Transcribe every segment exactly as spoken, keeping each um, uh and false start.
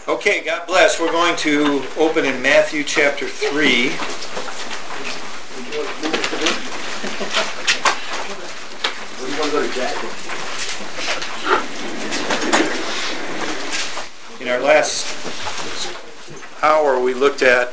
Okay, God bless. We're going to open in Matthew chapter three. In our last hour, we looked at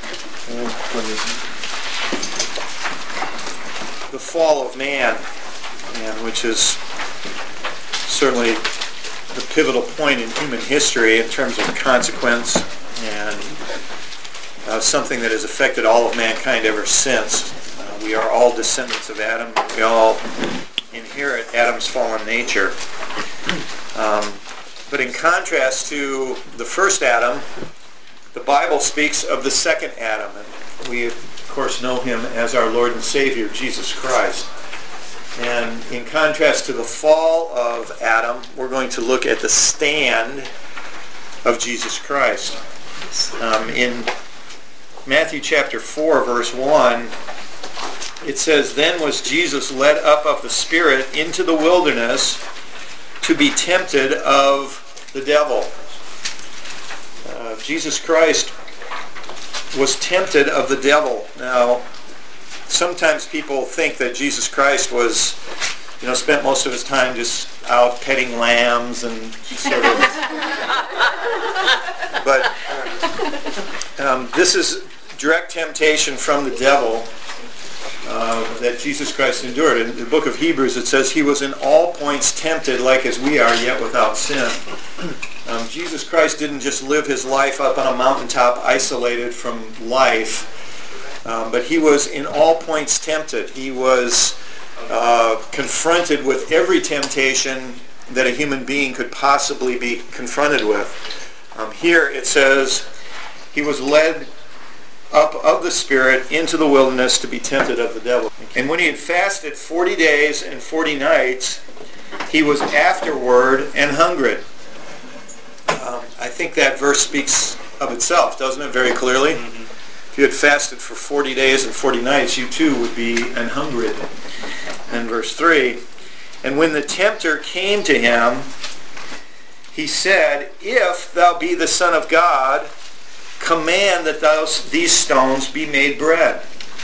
the fall of man, and which is certainly the pivotal point in human history in terms of consequence, and uh, something that has affected all of mankind ever since. Uh, we are all descendants of Adam. We all inherit Adam's fallen nature. Um, but in contrast to the first Adam, the Bible speaks of the second Adam. And we, of course, know him as our Lord and Savior, Jesus Christ. And in contrast to the fall of Adam, we're going to look at the stand of Jesus Christ. Um, in Matthew chapter four, verse one, it says, "Then was Jesus led up of the Spirit into the wilderness to be tempted of the devil." Uh, Jesus Christ was tempted of the devil. Now, sometimes people think that Jesus Christ was, you know, spent most of his time just out petting lambs and sort of. But um, this is direct temptation from the devil uh, that Jesus Christ endured. In the book of Hebrews, it says he was in all points tempted like as we are, yet without sin. Um, Jesus Christ didn't just live his life up on a mountaintop isolated from life. Um, but he was in all points tempted. He was uh, confronted with every temptation that a human being could possibly be confronted with. Um, here it says, he was led up of the Spirit into the wilderness to be tempted of the devil. And when he had fasted forty days and forty nights, he was afterward and hungered. Um, I think that verse speaks of itself, doesn't it, very clearly? Mm-hmm. If you had fasted for forty days and forty nights, you too would be an hungered. And verse three, "And when the tempter came to him, he said, If thou be the Son of God, command that those, these stones be made bread."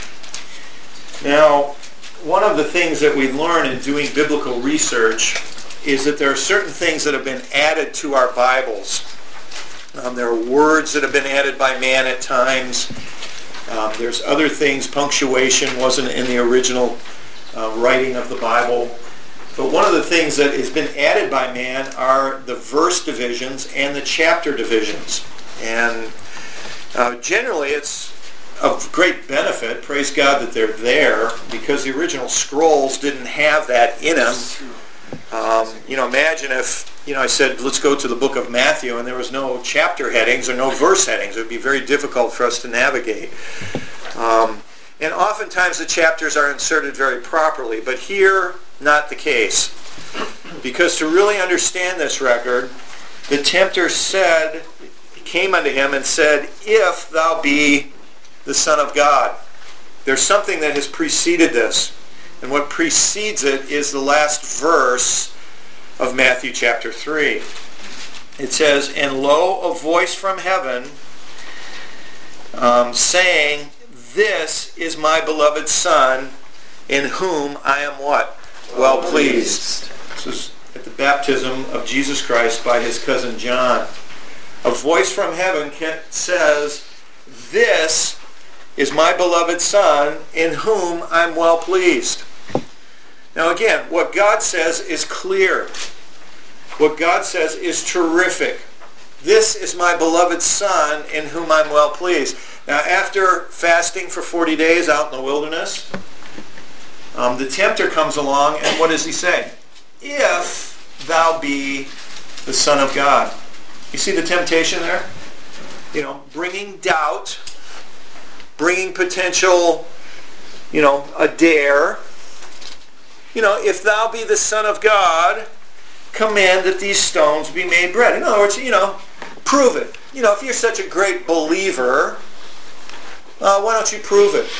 Now, one of the things that we learn in doing biblical research is that there are certain things that have been added to our Bibles. Um, there are words that have been added by man at times. Um, there's other things. Punctuation wasn't in the original uh, writing of the Bible. But one of the things that has been added by man are the verse divisions and the chapter divisions. And uh, generally it's of great benefit, praise God that they're there, because the original scrolls didn't have that in them. Um, you know, imagine if, you know, I said, let's go to the book of Matthew, and there was no chapter headings or no verse headings. It would be very difficult for us to navigate. Um, and oftentimes the chapters are inserted very properly, but here, not the case. Because to really understand this record, the tempter said, came unto him and said, If thou be the Son of God. There's something that has preceded this. And what precedes it is the last verse of Matthew chapter three. It says, "And lo, a voice from heaven um, saying, This is my beloved Son, in whom I am" what? Well pleased. This is at the baptism of Jesus Christ by his cousin John. A voice from heaven says, "This is my beloved Son, in whom I'm well pleased." Now again, what God says is clear. What God says is terrific. This is my beloved Son, in whom I'm well pleased. Now after fasting for forty days out in the wilderness, um, the tempter comes along, and what does he say? If thou be the Son of God. You see the temptation there? You know, bringing doubt, bringing potential, you know, a dare. You know, if thou be the Son of God, command that these stones be made bread. In other words, you know, prove it. You know, if you're such a great believer, uh, why don't you prove it?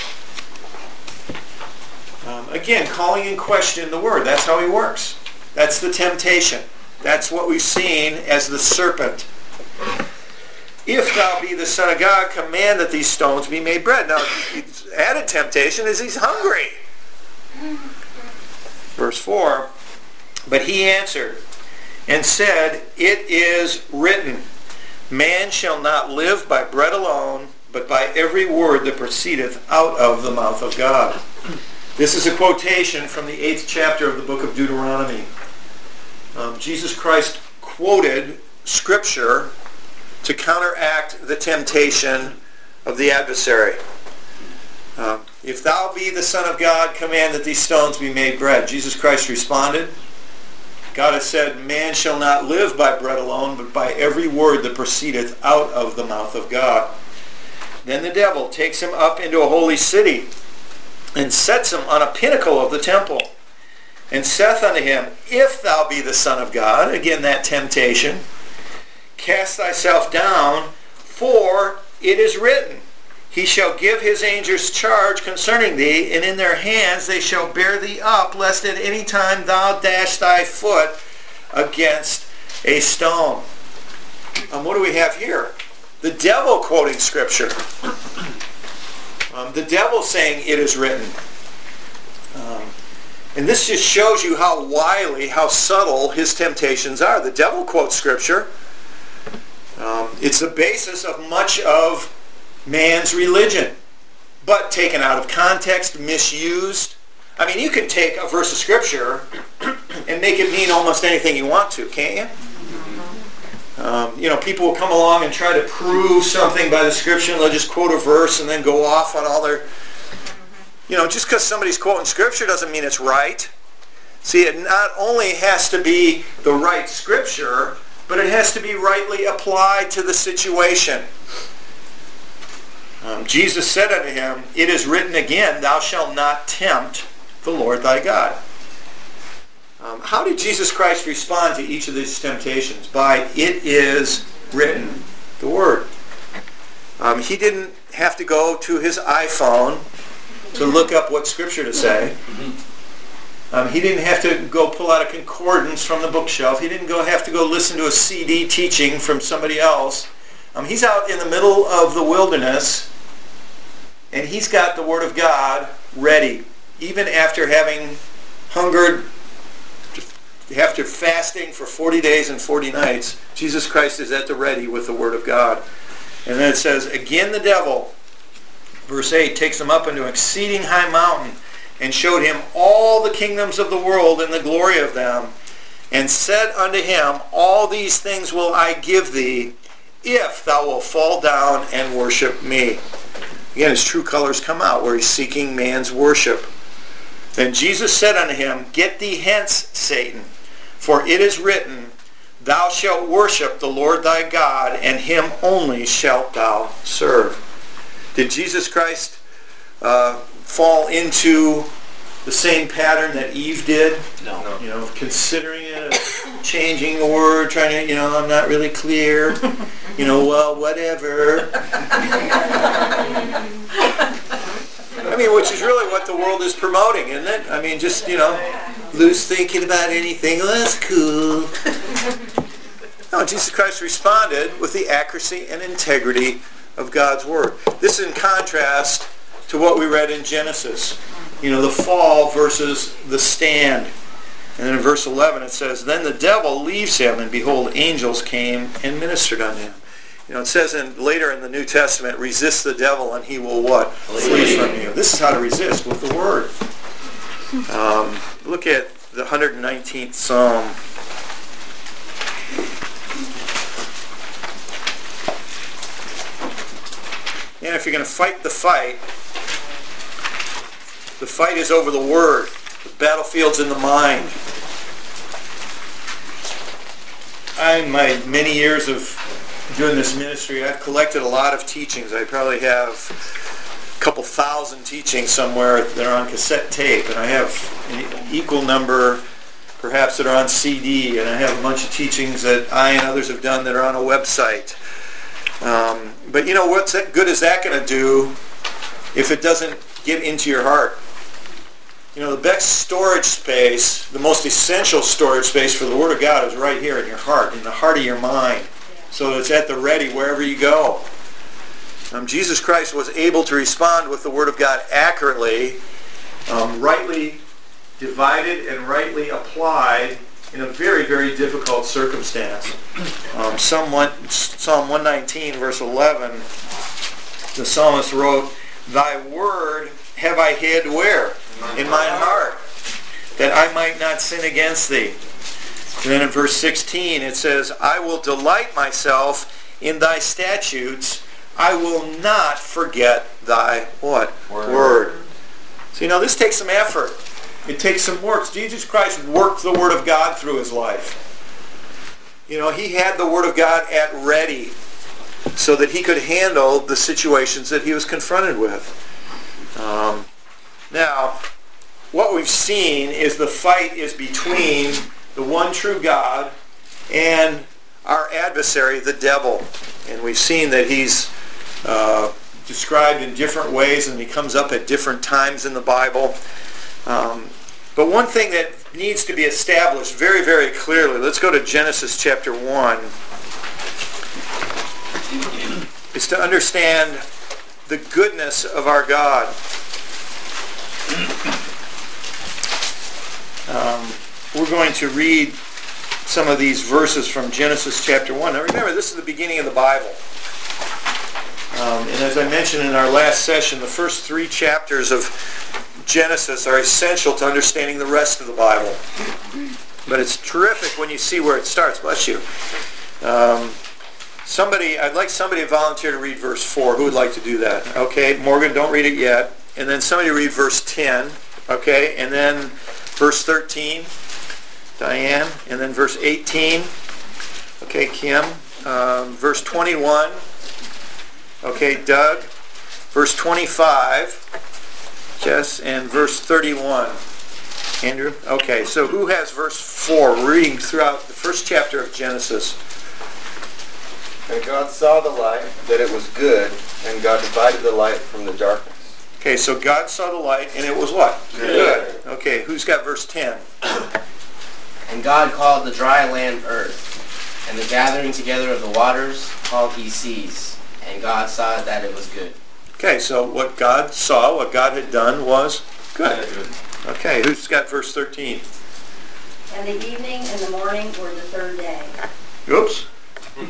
Um, again, calling in question the Word. That's how he works. That's the temptation. That's what we've seen as the serpent. if thou be the Son of God, command that these stones be made bread. Now, added temptation is he's hungry. Verse four, but he answered and said, it is written, man shall not live by bread alone, but by every word that proceedeth out of the mouth of God. This is a quotation from the eighth chapter of the book of Deuteronomy. Um, Jesus Christ quoted Scripture to counteract the temptation of the adversary. Um, if thou be the Son of God, command that these stones be made bread. Jesus Christ responded, God has said, man shall not live by bread alone, but by every word that proceedeth out of the mouth of God. Then the devil takes him up into a holy city, and sets him on a pinnacle of the temple, and saith unto him, if thou be the Son of God, again that temptation, cast thyself down, for it is written, he shall give his angels charge concerning thee, and in their hands they shall bear thee up, lest at any time thou dash thy foot against a stone. Um, what do we have here? The devil quoting Scripture. Um, the devil saying, it is written. Um, and this just shows you how wily, how subtle his temptations are. The devil quotes Scripture. Um, it's the basis of much of man's religion, but taken out of context, misused. I mean, you can take a verse of Scripture and make it mean almost anything you want to, can't you? Um, you know, people will come along and try to prove something by the Scripture, and they'll just quote a verse and then go off on all their... You know, just because somebody's quoting Scripture doesn't mean it's right. See, it not only has to be the right Scripture, but it has to be rightly applied to the situation. Um, Jesus said unto him, it is written again, thou shalt not tempt the Lord thy God. Um, how did Jesus Christ respond to each of these temptations? By, it is written, the Word. Um, he didn't have to go to his iPhone to look up what Scripture to say. Um, he didn't have to go pull out a concordance from the bookshelf. He didn't go have to go listen to a C D teaching from somebody else. Um, he's out in the middle of the wilderness, and he's got the Word of God ready, even after having hungered, after fasting for forty days and forty nights. Jesus Christ is at the ready with the Word of God. And then it says, again the devil, verse eight, takes him up into an exceeding high mountain, and showed him all the kingdoms of the world and the glory of them, and said unto him, all these things will I give thee, if thou wilt fall down and worship me. Again, his true colors come out, where he's seeking man's worship. Then Jesus said unto him, get thee hence, Satan, for it is written, thou shalt worship the Lord thy God, and him only shalt thou serve. Did Jesus Christ uh, fall into the same pattern that Eve did? No. no. You know, considering it, changing a word, trying to, you know, I'm not really clear. You know, well, whatever. I mean, which is really what the world is promoting, isn't it? I mean, just, you know, loose thinking about anything. Well, that's cool. No, Jesus Christ responded with the accuracy and integrity of God's Word. This is in contrast to what we read in Genesis. You know, the fall versus the stand. And then in verse eleven it says, then the devil leaves him, and behold, angels came and ministered unto him. You know, it says in later in the New Testament, resist the devil and he will what? Flee from you. This is how to resist, with the Word. Um, look at the one hundred nineteenth Psalm. And if you're going to fight the fight, the fight is over the Word. The battlefield's in the mind. I, in my many years of doing this ministry, I've collected a lot of teachings. I probably have a couple thousand teachings somewhere that are on cassette tape, and I have an equal number perhaps that are on C D, and I have a bunch of teachings that I and others have done that are on a website. Um, but you know, what's that good is that going to do if it doesn't get into your heart? You know, the best storage space, the most essential storage space for the Word of God is right here in your heart, in the heart of your mind. so it's at the ready wherever you go. Um, Jesus Christ was able to respond with the Word of God accurately, um, rightly divided and rightly applied in a very, very difficult circumstance. Um, Psalm, one, Psalm one nineteen, verse eleven, the psalmist wrote, "Thy word have I hid where? In mine heart, that I might not sin against thee." And then in verse sixteen it says, "I will delight myself in thy statutes. I will not forget thy" what? Word. Word. So you know, this takes some effort. It takes some work. Jesus Christ worked the Word of God through his life. You know, he had the Word of God at ready so that he could handle the situations that he was confronted with. Um, now, what we've seen is the fight is between the one true God and our adversary, the devil. And we've seen that he's uh, described in different ways, and he comes up at different times in the Bible. Um, but one thing that needs to be established very, very clearly, let's go to Genesis chapter one, is to understand the goodness of our God. Um, we're going to read some of these verses from Genesis chapter one. Now remember, this is the beginning of the Bible. Um, and as I mentioned in our last session, the first three chapters of Genesis are essential to understanding the rest of the Bible. But it's terrific when you see where it starts. Bless you. Um, somebody, I'd like somebody to volunteer to read verse four. Who would like to do that? Okay, Morgan, don't read it yet. And then somebody read verse ten. Okay, and then verse thirteen. Diane. And then verse eighteen. Okay, Kim. Um, verse twenty-one. Okay, Doug. Verse twenty-five. Jess. And verse thirty-one. Andrew? Okay, so who has verse four? We're reading throughout the first chapter of Genesis. And God saw the light, that it was good, and God divided the light from the darkness. Okay, so God saw the light, and it was what? Good. Good. Okay, who's got verse ten? And God called the dry land earth, and the gathering together of the waters called he seas. And God saw that it was good. Okay, so what God saw, what God had done was good. Okay, who's got verse thirteen? And the evening and the morning were the third day. Oops. It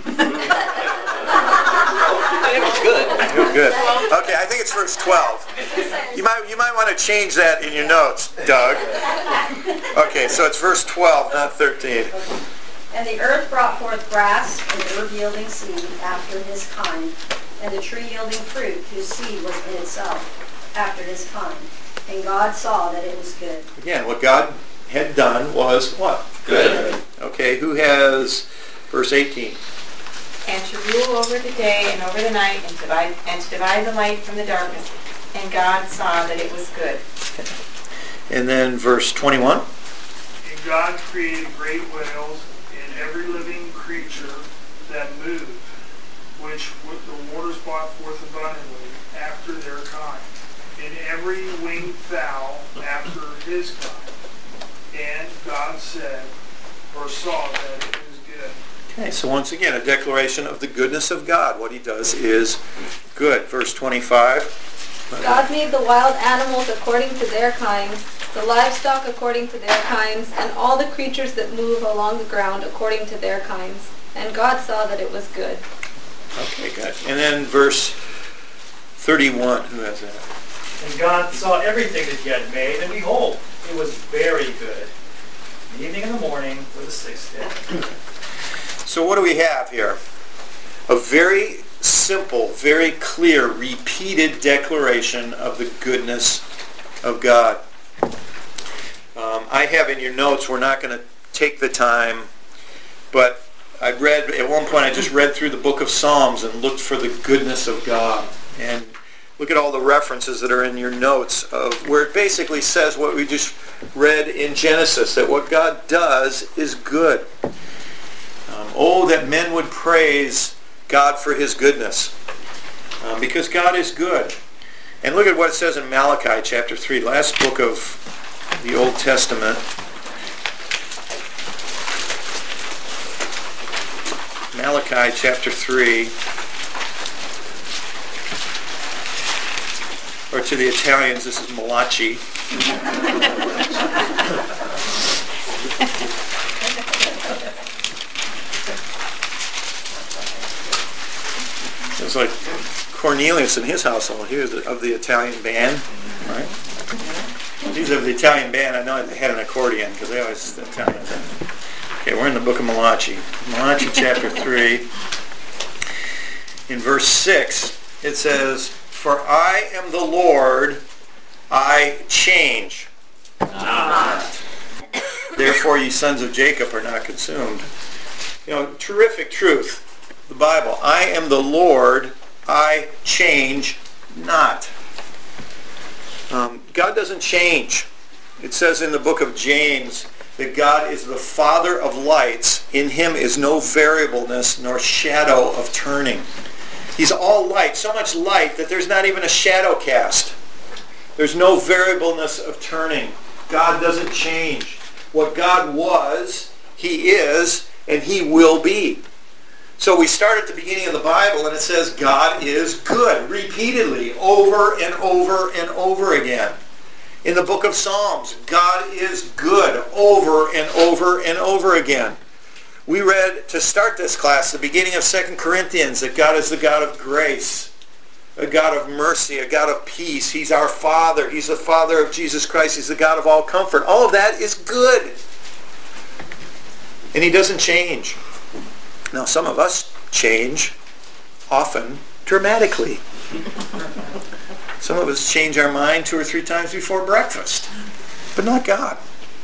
was good. It was good. Okay, I think it's verse twelve. You might you might want to change that in your notes, Doug. Okay, so it's verse twelve, not thirteen. And the earth brought forth grass, and herb yielding seed after his kind, and the tree yielding fruit whose seed was in itself after his kind. And God saw that it was good. Again, what God had done was what? Good. Okay, who has verse eighteen? And to rule over the day and over the night, and to divide, and to divide the light from the darkness. And God saw that it was good. And then verse twenty-one. And God created great whales and every living creature that moved, which the waters brought forth abundantly after their kind, and every winged fowl after his kind. And God said, or saw that it was good. Okay, so once again, a declaration of the goodness of God. What he does is good. Verse twenty-five. God made the wild animals according to their kinds, the livestock according to their kinds, and all the creatures that move along the ground according to their kinds. And God saw that it was good. Okay, good. And then verse thirty-one. Who has that? And God saw everything that he had made, and behold, it was very good. The evening and the morning were the sixth day. So what do we have here? A very simple, very clear, repeated declaration of the goodness of God. Um, I have in your notes, we're not going to take the time, but I read, at one point I just read through the book of Psalms and looked for the goodness of God. And look at all the references that are in your notes of where it basically says what we just read in Genesis, that what God does is good. Um, oh, that men would praise God for his goodness. Um, because God is good. And look at what it says in Malachi chapter three, last book of the Old Testament. Malachi chapter three. Or to the Italians, this is Malachi. It's like Cornelius in his household. He was of the Italian band, right? He's of the Italian band. I know they had an accordion because they always the Italians. Okay, we're in the book of Malachi. Malachi chapter three. In verse six, it says, "For I am the Lord, I change not. Therefore ye sons of Jacob are not consumed." You know, terrific truth. The Bible. I am the Lord, I change not. Um, God doesn't change. It says in the book of James that God is the Father of lights. In him is no variableness nor shadow of turning. He's all light, so much light that there's not even a shadow cast. There's no variableness of turning. God doesn't change. What God was, he is, and he will be. So we start at the beginning of the Bible and it says God is good, repeatedly, over and over and over again. In the book of Psalms, God is good, over and over and over again. We read, to start this class, the beginning of Second Corinthians, that God is the God of grace, a God of mercy, a God of peace. He's our Father. He's the Father of Jesus Christ. He's the God of all comfort. All of that is good. And he doesn't change. Now, some of us change, often, dramatically. Some of us change our mind two or three times before breakfast, but not God.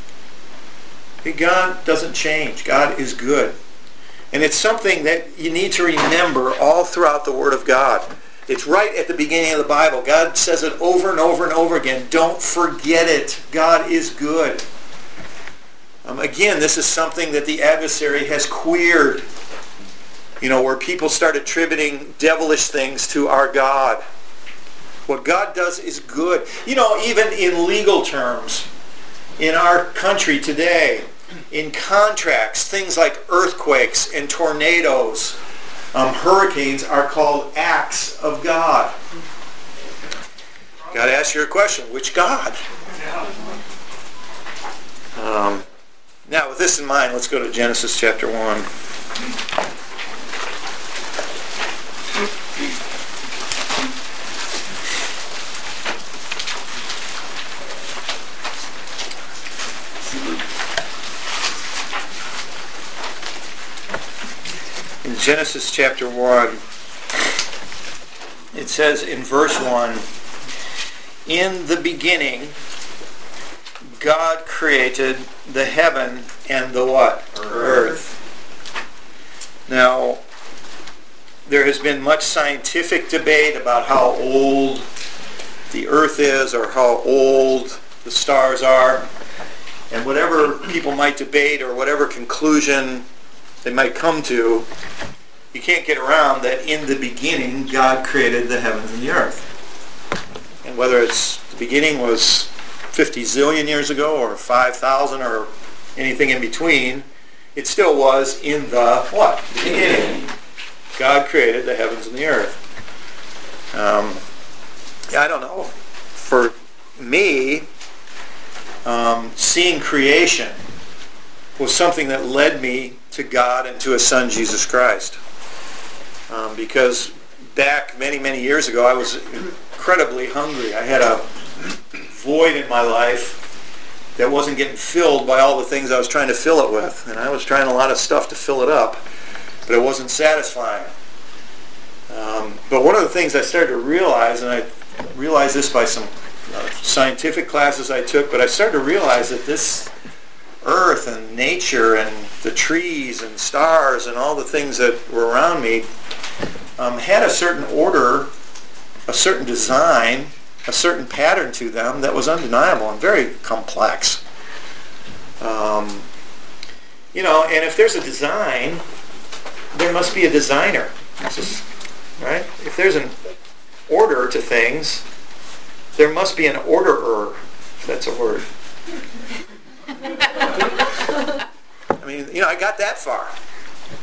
God doesn't change. God is good. And it's something that you need to remember all throughout the Word of God. It's right at the beginning of the Bible. God says it over and over and over again. Don't forget it. God is good. Um, again, this is something that the adversary has queered. You know, where people start attributing devilish things to our God. What God does is good. You know, even in legal terms, in our country today, in contracts, things like earthquakes and tornadoes, um, hurricanes are called acts of God. Got to ask you a question. Which God? Um, now, with this in mind, let's go to Genesis chapter one. In Genesis chapter one, it says in verse one, "In the beginning, God created the heaven and the what? Earth." Now, there has been much scientific debate about how old the earth is or how old the stars are. And whatever people might debate or whatever conclusion they might come to, you can't get around that in the beginning God created the heavens and the earth. And whether it's the beginning was fifty zillion years ago or five thousand or anything in between, it still was in the what? Beginning. God created the heavens and the earth. Um, I don't know. For me, um, seeing creation was something that led me to God and to His Son, Jesus Christ. Um, because back many, many years ago, I was incredibly hungry. I had a void in my life that wasn't getting filled by all the things I was trying to fill it with. And I was trying a lot of stuff to fill it up, but it wasn't satisfying. Um, but one of the things I started to realize, and I realized this by some uh, scientific classes I took, but I started to realize that this earth and nature and the trees and stars and all the things that were around me um, had a certain order, a certain design, a certain pattern to them that was undeniable and very complex. Um, you know, and if there's a design, there must be a designer. This is, right? If there's an order to things, there must be an orderer, if that's a word. I mean, you know, I got that far.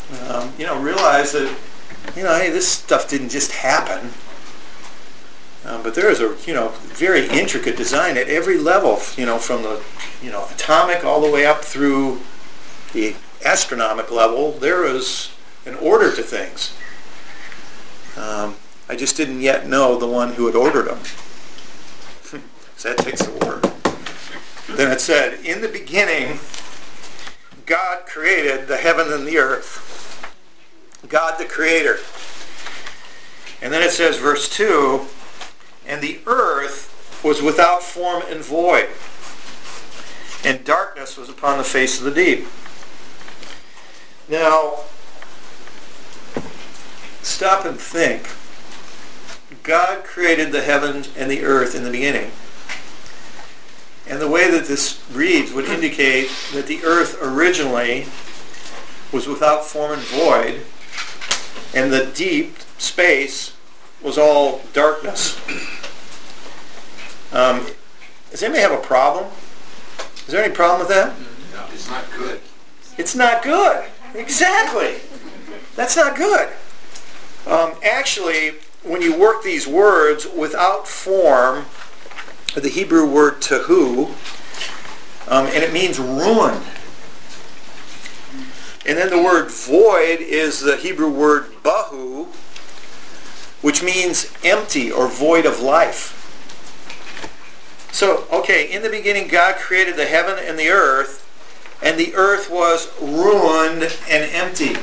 um, you know, realize that, you know, hey, this stuff didn't just happen. Um, but there is a, you know, very intricate design at every level, you know, from the, you know, atomic all the way up through the astronomical level. There is an order to things. Um, I just didn't yet know the one who had ordered them. So that takes the word. Then it said, in the beginning, God created the heaven and the earth. God the Creator. And then it says, verse two, and the earth was without form and void, and darkness was upon the face of the deep. Now, stop and think. God created the heavens and the earth in the beginning. And the way that this reads would indicate that the earth originally was without form and void, and the deep space was all darkness. Um, does anybody have a problem? Is there any problem with that? No, it's not good. It's not good. Exactly. That's not good. Um, actually, when you work these words without form, the Hebrew word tahu, um, and it means ruined. And then the word void is the Hebrew word bahu, which means empty or void of life. So, okay, in the beginning God created the heaven and the earth, and the earth was ruined and empty.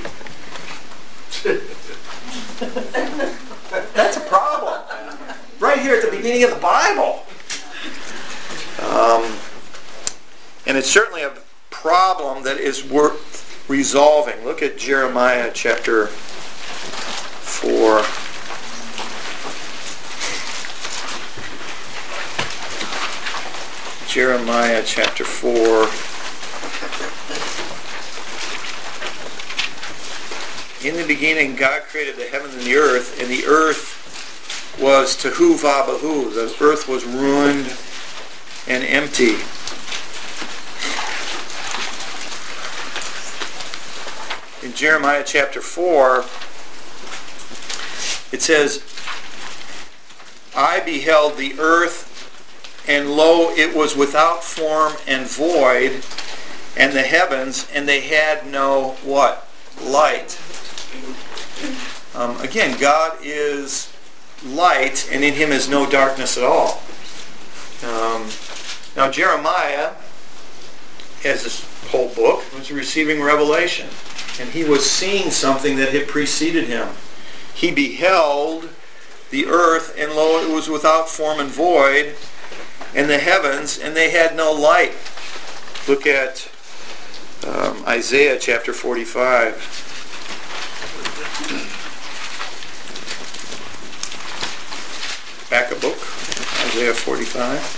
That's a problem. Right here at the beginning of the Bible. Um, and it's certainly a problem that is worth resolving. Look at Jeremiah chapter four. Jeremiah chapter four. In the beginning, God created the heaven and the earth, and the earth was tahu vabahu. The earth was ruined and empty. In Jeremiah chapter four, it says, I beheld the earth, and lo, it was without form and void, and the heavens, and they had no, what? Light. Um, again, God is light, and in Him is no darkness at all. Um, now, Jeremiah, as this whole book, was receiving revelation, and he was seeing something that had preceded him. He beheld the earth, and lo, it was without form and void, and the heavens, and they had no light. Look at um, Isaiah chapter forty-five. Back a book, Isaiah forty-five.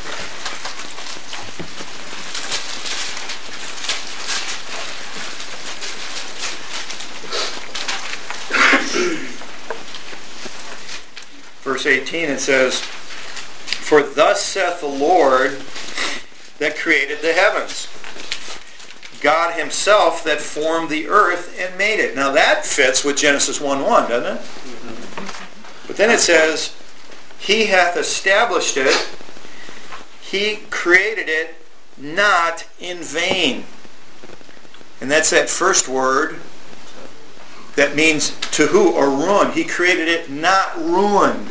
Verse eighteen, it says, for thus saith the Lord that created the heavens, God Himself that formed the earth and made it. Now that fits with Genesis one one, doesn't it? Mm-hmm. But then it says, He hath established it, He created it not in vain. And that's that first word that means tahu or ruined. He created it not ruined.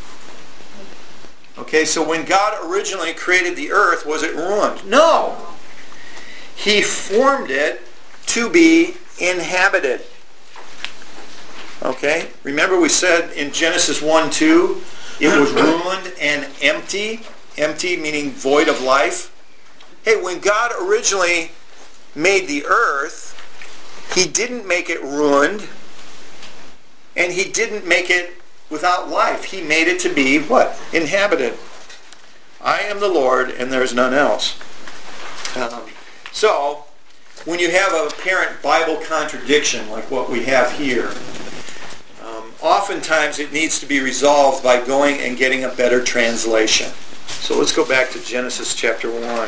Okay, so when God originally created the earth, was it ruined? No. He formed it to be inhabited. Okay? Remember we said in Genesis one two, it was ruined and empty. Empty meaning void of life. Hey, when God originally made the earth, He didn't make it ruined, and He didn't make it without life. He made it to be what? Inhabited. I am the Lord, and there's none else. Um, so, when you have an apparent Bible contradiction like what we have here, um, oftentimes it needs to be resolved by going and getting a better translation. So let's go back to Genesis chapter one.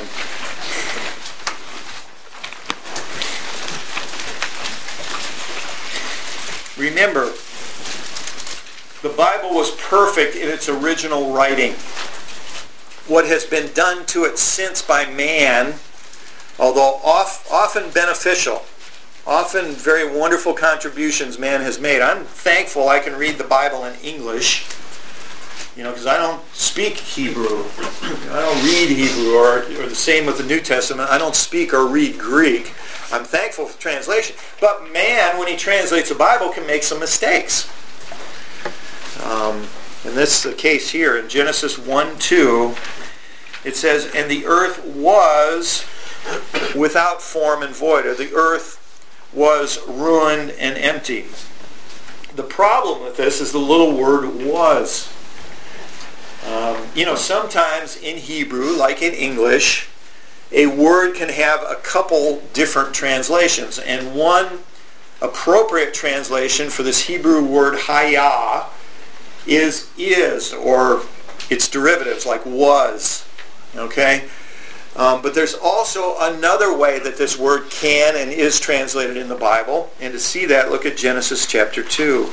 remember, the Bible was perfect in its original writing. What has been done to it since by man, although oft, often beneficial, often very wonderful contributions man has made. I'm thankful I can read the Bible in English, you know, because I don't speak Hebrew. I don't read Hebrew, or, or the same with the New Testament. I don't speak or read Greek. I'm thankful for translation. But man, when he translates the Bible, can make some mistakes. Um, and this is the case here in Genesis one two. It says, and the earth was without form and void, or the earth was ruined and empty. The problem with this is the little word was. Um, you know, sometimes in Hebrew, like in English, a word can have a couple different translations. And one appropriate translation for this Hebrew word hayah is is, or its derivatives, like was. Okay? Um, but there's also another way that this word can and is translated in the Bible. And to see that, look at Genesis chapter two.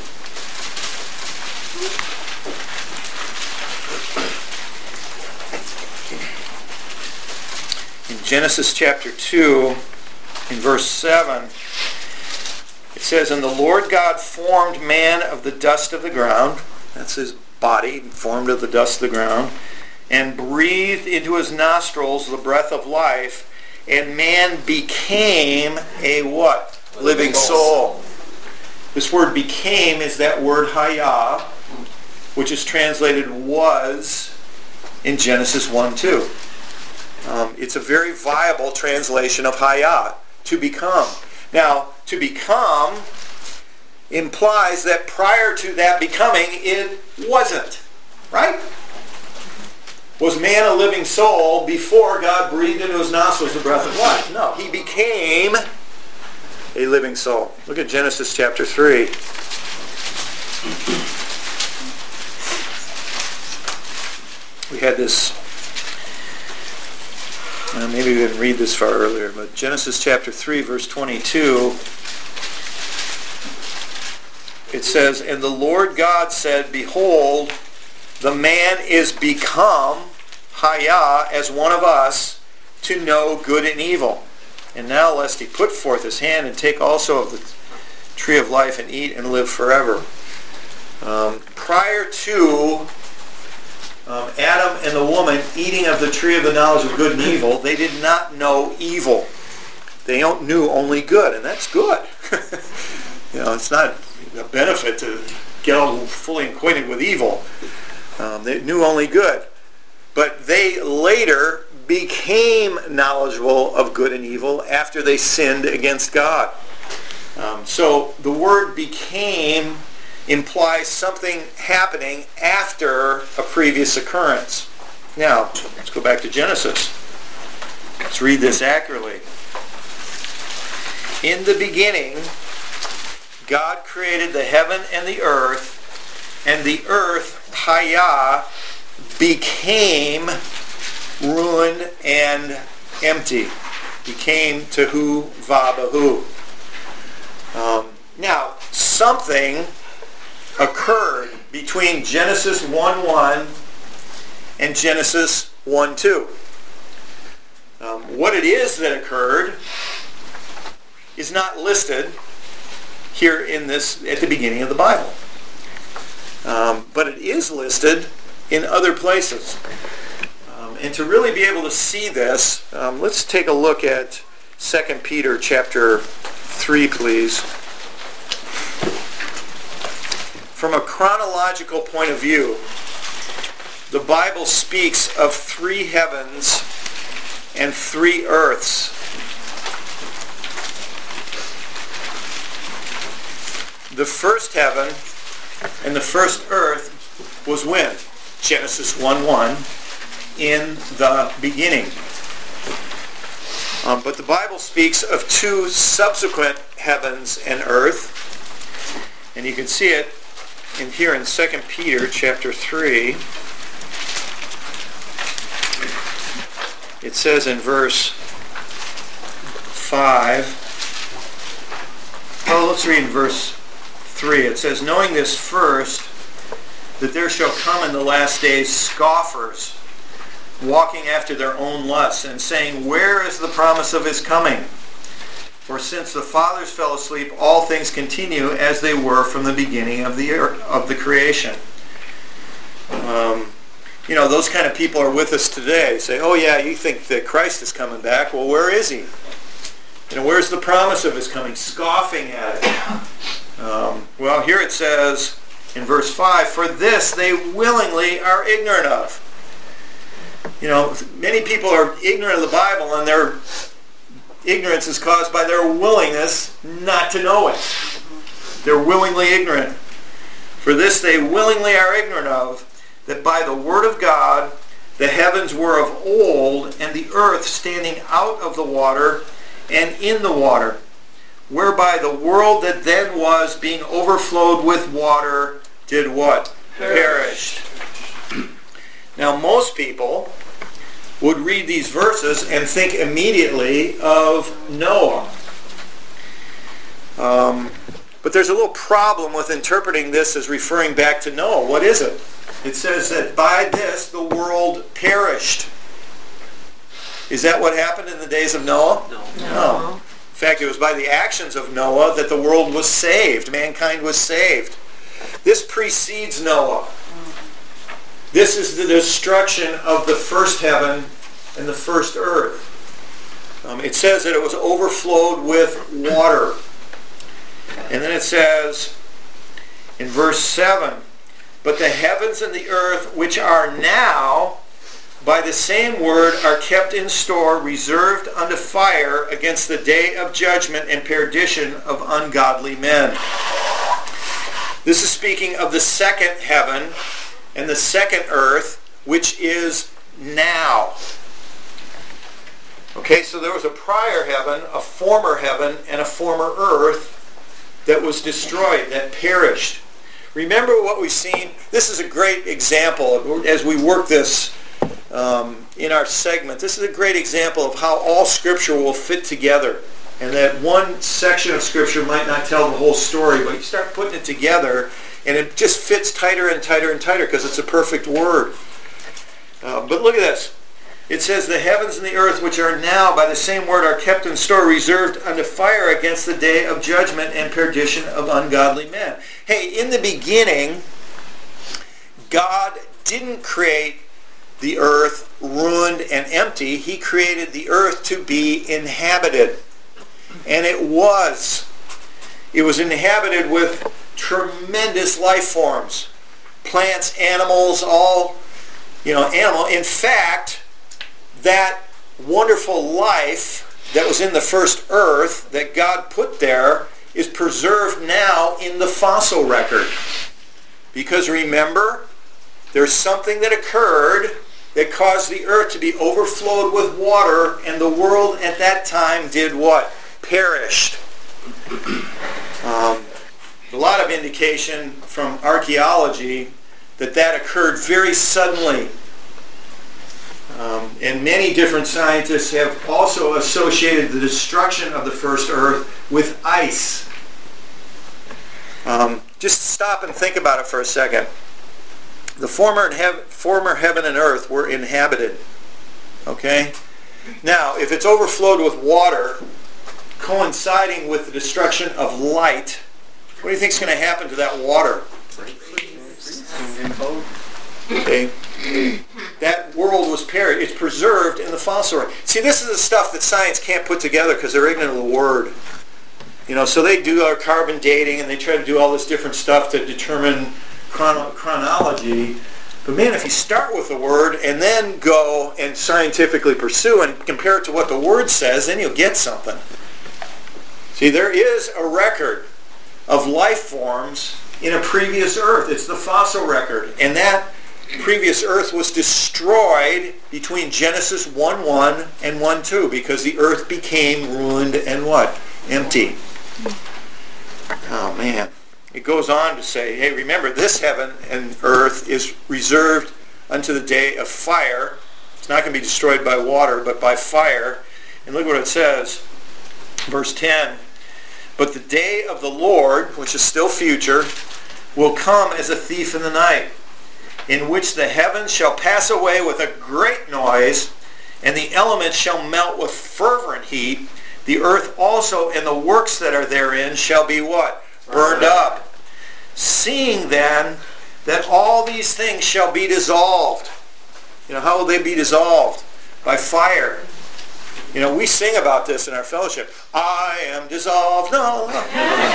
In Genesis chapter two, in verse seven, it says, and the Lord God formed man of the dust of the ground, that's his body, formed of the dust of the ground, and breathed into his nostrils the breath of life, and man became a what? Living soul. This word became is that word hayah, which is translated was in Genesis one two. Um, it's a very viable translation of hayah, to become. Now, to become implies that prior to that becoming, it wasn't. Right? Was man a living soul before God breathed into his nostrils the breath of life? No. He became a living soul. Look at Genesis chapter three. We had this, uh, maybe we didn't read this far earlier, but Genesis chapter three, verse twenty-two, it says, and the Lord God said, behold, the man is become hayah as one of us to know good and evil. And now lest he put forth his hand and take also of the tree of life and eat and live forever. Um, prior to um, Adam and the woman eating of the tree of the knowledge of good and evil, they did not know evil. They knew only good, and that's good. You know, it's not a benefit to get all fully acquainted with evil. Um, they knew only good. But they later became knowledgeable of good and evil after they sinned against God. Um, so the word became implies something happening after a previous occurrence. Now, let's go back to Genesis. Let's read this accurately. In the beginning, God created the heaven and the earth, and the earth, hayah, became ruined and empty. Became tohu vabohu. Um, now, something occurred between Genesis one one and Genesis one two. Um, what it is that occurred is not listed here in this at the beginning of the Bible. Um, but it is listed in other places. Um, and to really be able to see this, um, let's take a look at Second Peter chapter three, please. From a chronological point of view, the Bible speaks of three heavens and three earths. The first heaven and the first earth was when? Genesis one one, in the beginning. Um, but the Bible speaks of two subsequent heavens and earth. And you can see it in here in Second Peter chapter three. It says in verse five. Oh, let's read in verse three. It says, knowing this first, that there shall come in the last days scoffers, walking after their own lusts, and saying, where is the promise of his coming? For since the fathers fell asleep, all things continue as they were from the beginning of the earth, of the creation. Um, you know, those kind of people are with us today. Say, oh yeah, you think that Christ is coming back. Well, where is he? You know, where's the promise of his coming? Scoffing at it. Um, well, here it says in verse five, for this they willingly are ignorant of. You know, many people are ignorant of the Bible, and their ignorance is caused by their willingness not to know it. They're willingly ignorant. For this they willingly are ignorant of, that by the word of God the heavens were of old, and the earth standing out of the water and in the water, whereby the world that then was, being overflowed with water, did what? Perished. Now most people would read these verses and think immediately of Noah. Um, but there's a little problem with interpreting this as referring back to Noah. What is it? It says that by this the world perished. Is that what happened in the days of Noah? No. No. In fact, it was by the actions of Noah that the world was saved. Mankind was saved. This precedes Noah. This is the destruction of the first heaven and the first earth. Um, it says that it was overflowed with water. And then it says in verse seven, but the heavens and the earth which are now by the same word are kept in store, reserved unto fire against the day of judgment and perdition of ungodly men. This is speaking of the second heaven and the second earth, which is now. Okay, so there was a prior heaven, a former heaven, and a former earth that was destroyed, that perished. Remember what we've seen? This is a great example as we work this um, in our segment. This is a great example of how all Scripture will fit together, and that one section of Scripture might not tell the whole story, but you start putting it together and it just fits tighter and tighter and tighter because it's a perfect word. Uh, but look at this. It says, the heavens and the earth which are now by the same word are kept in store, reserved unto fire against the day of judgment and perdition of ungodly men. Hey, in the beginning, God didn't create the earth ruined and empty. He created the earth to be inhabited. And it was. It was inhabited with tremendous life forms. Plants, animals, all, you know, animal. In fact, that wonderful life that was in the first earth that God put there is preserved now in the fossil record. Because remember, there's something that occurred that caused the earth to be overflowed with water, and the world at that time did what? Perished. Um, a lot of indication from archaeology that that occurred very suddenly. Um, and many different scientists have also associated the destruction of the first earth with ice. Um, just stop and think about it for a second. The former, hev- former heaven and earth were inhabited. Okay? Now, if it's overflowed with water, coinciding with the destruction of light, what do you think is going to happen to that water? Okay? That world was perished. It's preserved in the fossil record. See, this is the stuff that science can't put together because they're ignorant of the Word. You know, so they do our carbon dating and they try to do all this different stuff to determine chrono- chronology. But man, if you start with the Word and then go and scientifically pursue and compare it to what the Word says, then you'll get something. See, there is a record of life forms in a previous Earth. It's the fossil record. And that previous Earth was destroyed between Genesis one one and one two because the Earth became ruined and what? Empty. Oh man. It goes on to say, hey, remember, this heaven and earth is reserved unto the day of fire. It's not going to be destroyed by water, but by fire. And look what it says, verse ten. But the day of the Lord, which is still future, will come as a thief in the night, in which the heavens shall pass away with a great noise, and the elements shall melt with fervent heat. The earth also and the works that are therein shall be what? Burned up. Seeing then that all these things shall be dissolved. You know, how will they be dissolved? By fire. You know, we sing about this in our fellowship. I am dissolved. No, no.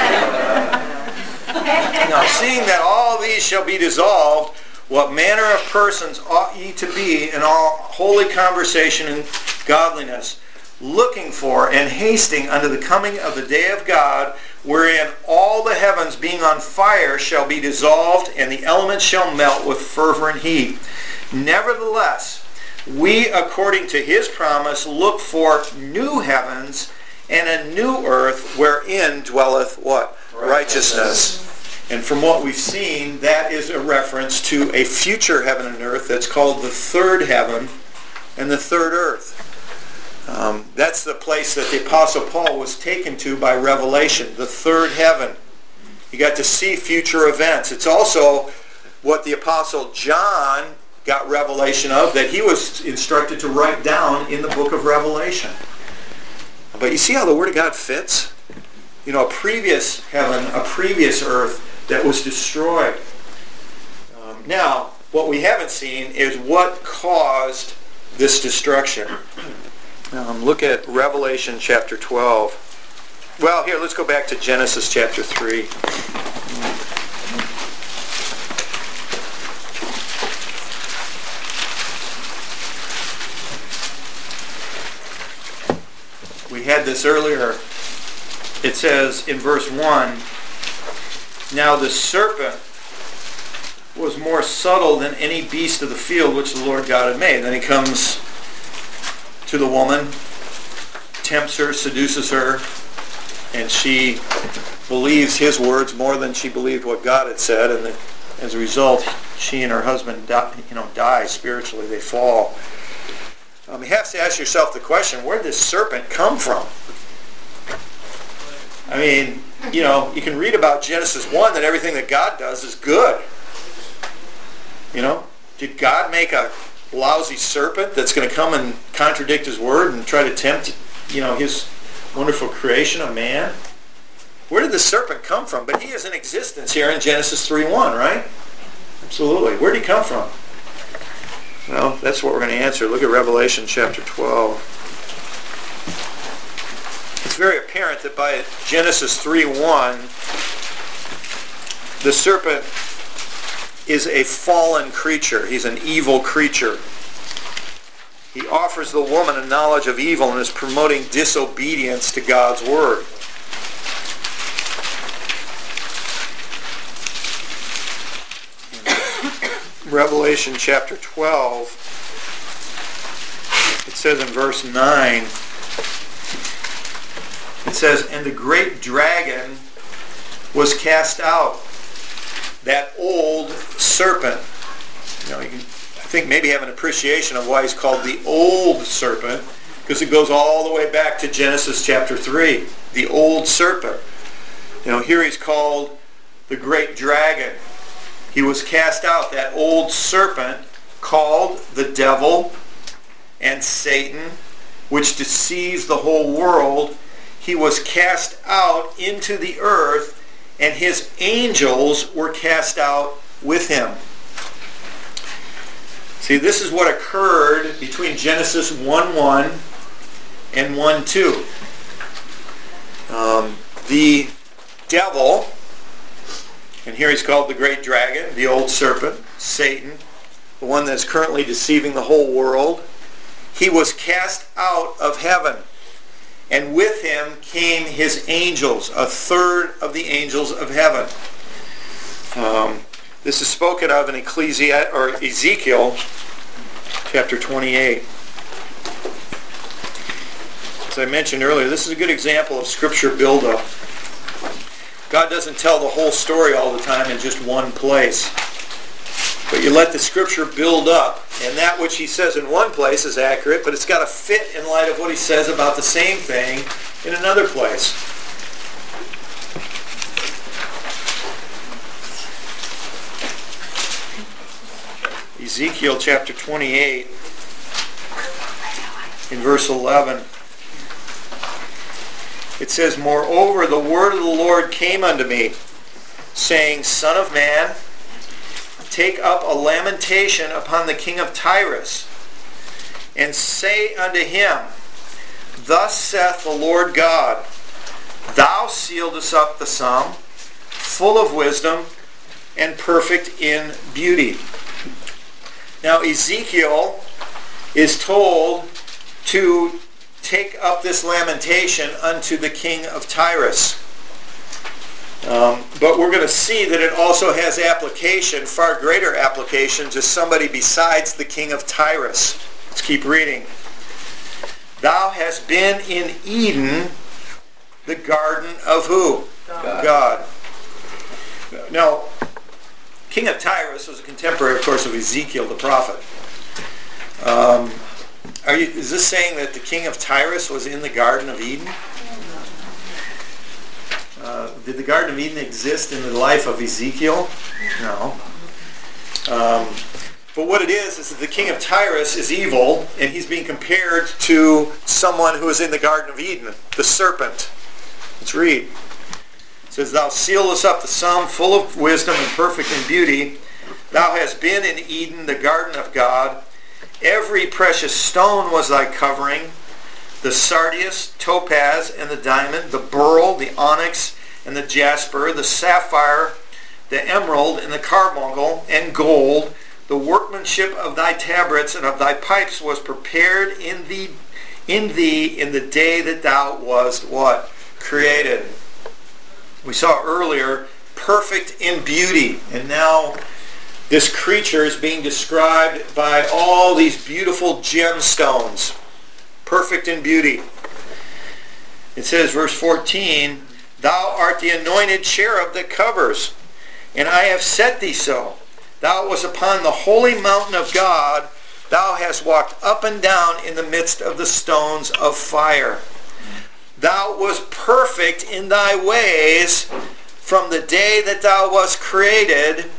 Now, seeing that all these shall be dissolved, what manner of persons ought ye to be in all holy conversation and godliness, looking for and hasting unto the coming of the day of God, wherein all the heavens being on fire shall be dissolved, and the elements shall melt with fervent heat. Nevertheless, we, according to his promise, look for new heavens and a new earth wherein dwelleth what? Righteousness. And from what we've seen, that is a reference to a future heaven and earth that's called the third heaven and the third earth. Um, that's the place that the Apostle Paul was taken to by revelation, the third heaven. You got to see future events. It's also what the Apostle John got revelation of, that he was instructed to write down in the book of Revelation. But you see how the Word of God fits? You know, a previous heaven, a previous earth that was destroyed. Um, now, what we haven't seen is what caused this destruction. Um, look at Revelation chapter twelve. Well, here, let's go back to Genesis chapter three. We had this earlier. It says in verse one, now the serpent was more subtle than any beast of the field which the Lord God had made. Then he comes to the woman, tempts her, seduces her, and she believes his words more than she believed what God had said, and as a result, she and her husband die, you know, die spiritually. They fall. Um, you have to ask yourself the question, where did this serpent come from? I mean, you know, you can read about Genesis one that everything that God does is good. You know, did God make a lousy serpent that's going to come and contradict his word and try to tempt, you know, his wonderful creation of man? Where did the serpent come from? But he is in existence here in Genesis three one, right? Absolutely. Where did he come from? Well, that's what we're going to answer. Look at Revelation chapter twelve. It's very apparent that by Genesis three one, the serpent is a fallen creature. He's an evil creature. He offers the woman a knowledge of evil and is promoting disobedience to God's word. Revelation chapter twelve, it says in verse nine, it says, and the great dragon was cast out, that old serpent. You know, you can, I think, maybe have an appreciation of why he's called the old serpent, because it goes all the way back to Genesis chapter three, the old serpent. You know, here he's called the great dragon. He was cast out, that old serpent called the devil and Satan, which deceives the whole world. He was cast out into the earth, and his angels were cast out with him. See, this is what occurred between Genesis one one and one two. Um, the devil, and here he's called the great dragon, the old serpent, Satan, the one that's currently deceiving the whole world. He was cast out of heaven. And with him came his angels, a third of the angels of heaven. Um, this is spoken of in Ecclesi- or Ezekiel chapter twenty-eight. As I mentioned earlier, this is a good example of scripture buildup. God doesn't tell the whole story all the time in just one place. But you let the scripture build up, and that which he says in one place is accurate, but it's got to fit in light of what he says about the same thing in another place. Ezekiel chapter twenty-eight, in verse eleven. It says, "Moreover, the word of the Lord came unto me, saying, Son of man, take up a lamentation upon the king of Tyrus, and say unto him, Thus saith the Lord God, Thou sealedst up the sum, full of wisdom, and perfect in beauty." Now Ezekiel is told to take up this lamentation unto the king of Tyrus. Um, but we're going to see that it also has application, far greater application, to somebody besides the king of Tyrus. Let's keep reading. "Thou hast been in Eden, the garden of who? God. God." Now, king of Tyrus was a contemporary, of course, of Ezekiel the prophet. Um, are you, is this saying that the king of Tyrus was in the Garden of Eden? Uh, did the Garden of Eden exist in the life of Ezekiel? No. Um, but what it is, is that the king of Tyrus is evil, and he's being compared to someone who is in the Garden of Eden, the serpent. Let's read. It says, "Thou sealest up the sum, full of wisdom and perfect in beauty. Thou hast been in Eden, the garden of God. Every precious stone was thy covering, the sardius, topaz, and the diamond, the beryl, the onyx, and the jasper, the sapphire, the emerald, and the carbuncle, and gold. The workmanship of thy tabrets and of thy pipes was prepared in thee, in thee in the day that thou wast" what? Created. We saw earlier, perfect in beauty. And now this creature is being described by all these beautiful gemstones. Perfect in beauty. It says, verse fourteen, "Thou art the anointed cherub that covers, and I have set thee so. Thou wast upon the holy mountain of God. Thou hast walked up and down in the midst of the stones of fire. Thou wast perfect in thy ways from the day that thou wast created,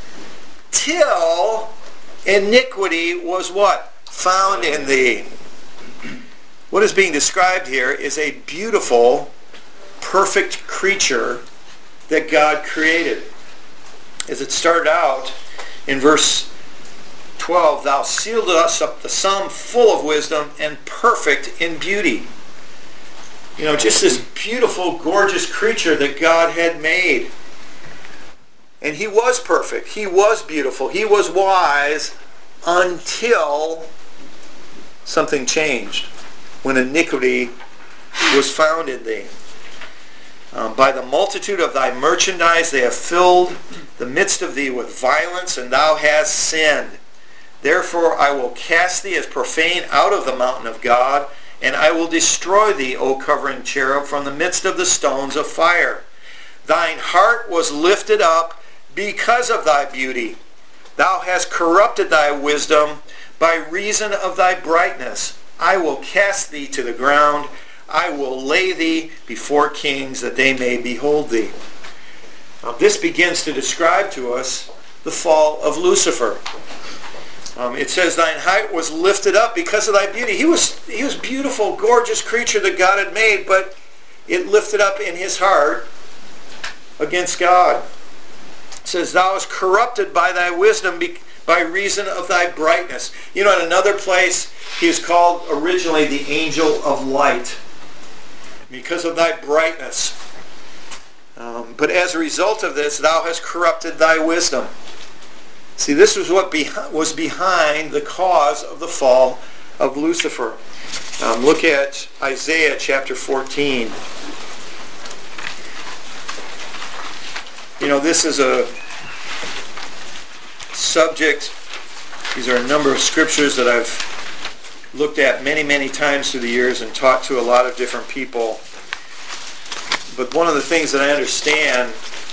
till iniquity was" what? "Found in thee." What is being described here is a beautiful, perfect creature that God created. As it started out in verse twelve, "Thou sealedst up the sum, full of wisdom and perfect in beauty." You know, just this beautiful, gorgeous creature that God had made. And he was perfect. He was beautiful. He was wise until something changed. When iniquity was found in thee. Um, "by the multitude of thy merchandise they have filled the midst of thee with violence, and thou hast sinned. Therefore I will cast thee as profane out of the mountain of God, and I will destroy thee, O covering cherub, from the midst of the stones of fire. Thine heart was lifted up because of thy beauty. Thou hast corrupted thy wisdom by reason of thy brightness. I will cast thee to the ground. I will lay thee before kings, that they may behold thee." Now, this begins to describe to us the fall of Lucifer. Um, it says, "Thine height was lifted up because of thy beauty." He was he was a beautiful, gorgeous creature that God had made, but it lifted up in his heart against God. It says, "Thou hast corrupted by thy wisdom by reason of thy brightness." You know, in another place, he is called originally the angel of light, because of thy brightness. Um, but as a result of this, thou hast corrupted thy wisdom. See, this was what beh- was behind the cause of the fall of Lucifer. Um, look at Isaiah chapter fourteen. You know, this is a subject, these are a number of scriptures that I've looked at many, many times through the years and taught to a lot of different people. But one of the things that I understand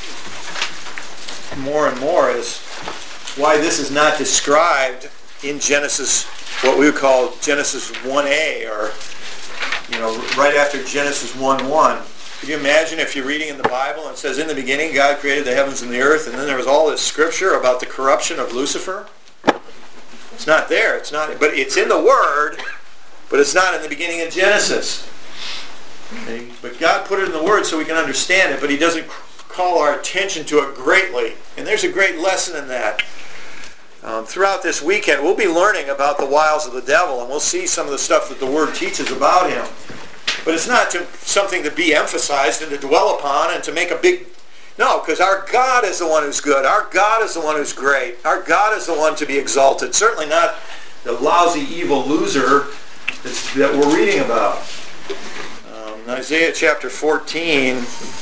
more and more is why this is not described in Genesis, what we would call Genesis one A, or, you know, right after Genesis one one. Could you imagine if you're reading in the Bible and it says, "In the beginning God created the heavens and the earth," and then there was all this scripture about the corruption of Lucifer? It's not there. It's not. But it's in the Word, but it's not in the beginning of Genesis. Okay? But God put it in the Word so we can understand it, but He doesn't call our attention to it greatly. And there's a great lesson in that. Um, throughout this weekend, we'll be learning about the wiles of the devil, and we'll see some of the stuff that the Word teaches about him. But it's not to, something to be emphasized and to dwell upon and to make a big... No, because our God is the one who's good. Our God is the one who's great. Our God is the one to be exalted. Certainly not the lousy, evil loser that's, that we're reading about. Um, in Isaiah chapter fourteen,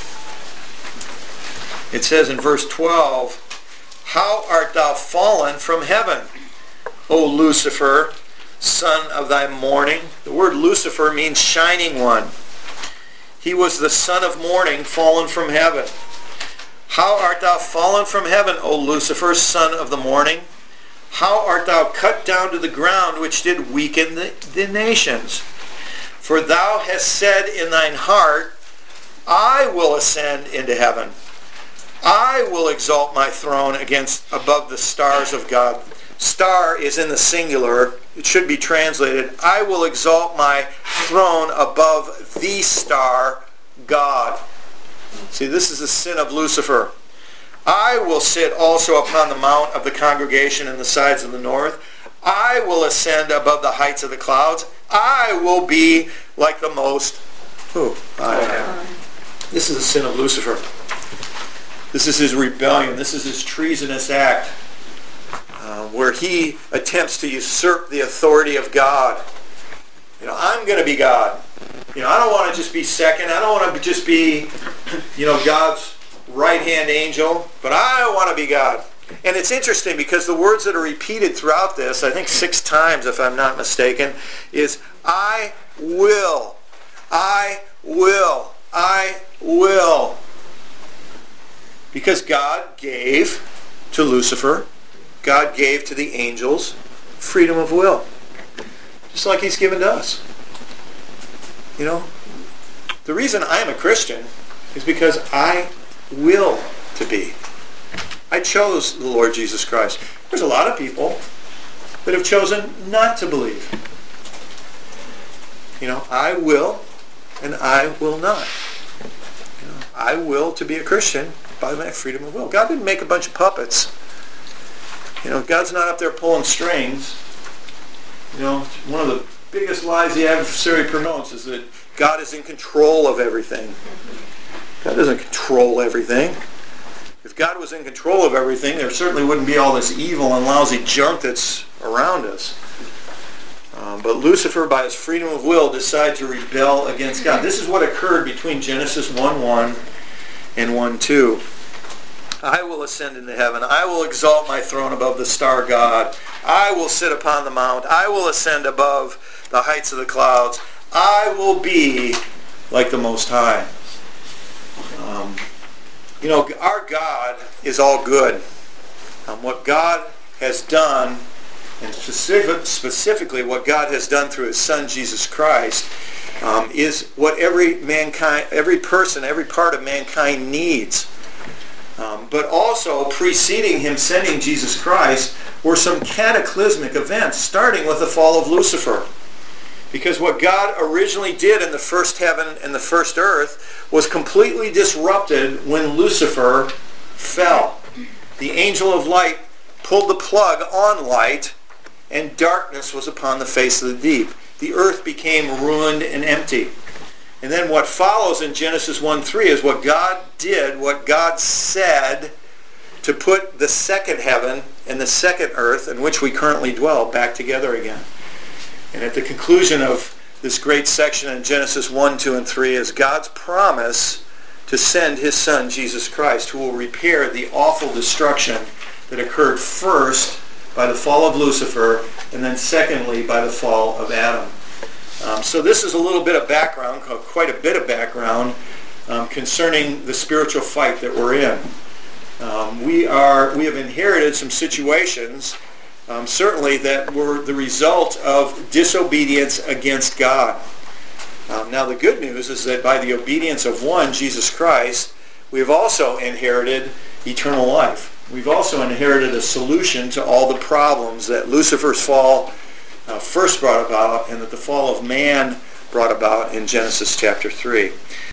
it says in verse twelve, "How art thou fallen from heaven, O Lucifer, son of thy morning?" The word Lucifer means shining one. He was the son of morning, fallen from heaven. "How art thou fallen from heaven, O Lucifer, son of the morning? How art thou cut down to the ground, which did weaken the, the nations? For thou hast said in thine heart, I will ascend into heaven. I will exalt my throne against above the stars of God." Star is in the singular. It should be translated, "I will exalt my throne above the star, God." See, this is the sin of Lucifer. "I will sit also upon the mount of the congregation in the sides of the north. I will ascend above the heights of the clouds. I will be like the most..." Who? I. This is the sin of Lucifer. This is his rebellion. This is his treasonous act, uh, where he attempts to usurp the authority of God. You know, I'm going to be God. You know, I don't want to just be second. I don't want to just be, you know, God's right-hand angel, but I want to be God. And it's interesting because the words that are repeated throughout this, I think six times if I'm not mistaken, is I will, I will, I will. Because God gave to Lucifer, God gave to the angels freedom of will. Just like He's given to us. You know, the reason I am a Christian is because I will to be. I chose the Lord Jesus Christ. There's a lot of people that have chosen not to believe. You know, I will and I will not. You know, I will to be a Christian by my freedom of will. God didn't make a bunch of puppets. You know, God's not up there pulling strings. You know, one of the biggest lies the adversary promotes is that God is in control of everything. God doesn't control everything. If God was in control of everything, there certainly wouldn't be all this evil and lousy junk that's around us. Um, but Lucifer, by his freedom of will, decided to rebel against God. This is what occurred between Genesis one one and one two. I will ascend into heaven. I will exalt my throne above the star God. I will sit upon the mount. I will ascend above the heights of the clouds. I will be like the Most High. Um, you know, our God is all good. Um, what God has done, and specific, specifically what God has done through His Son Jesus Christ, um, is what every mankind, every person, every part of mankind needs. Um, but also preceding Him sending Jesus Christ were some cataclysmic events, starting with the fall of Lucifer. Because what God originally did in the first heaven and the first earth was completely disrupted when Lucifer fell. The angel of light pulled the plug on light, and darkness was upon the face of the deep. The earth became ruined and empty. And then what follows in Genesis one three is what God did, what God said, to put the second heaven and the second earth in which we currently dwell back together again. And at the conclusion of this great section in Genesis one, two, and three is God's promise to send His Son, Jesus Christ, who will repair the awful destruction that occurred first by the fall of Lucifer, and then secondly by the fall of Adam. Um, so this is a little bit of background, quite a bit of background, um, concerning the spiritual fight that we're in. Um, we are we have inherited some situations, um, certainly, that were the result of disobedience against God. Um, now the good news is that by the obedience of one, Jesus Christ, we have also inherited eternal life. we've also inherited a solution to all the problems that Lucifer's fall uh, first brought about and that the fall of man brought about in Genesis chapter three.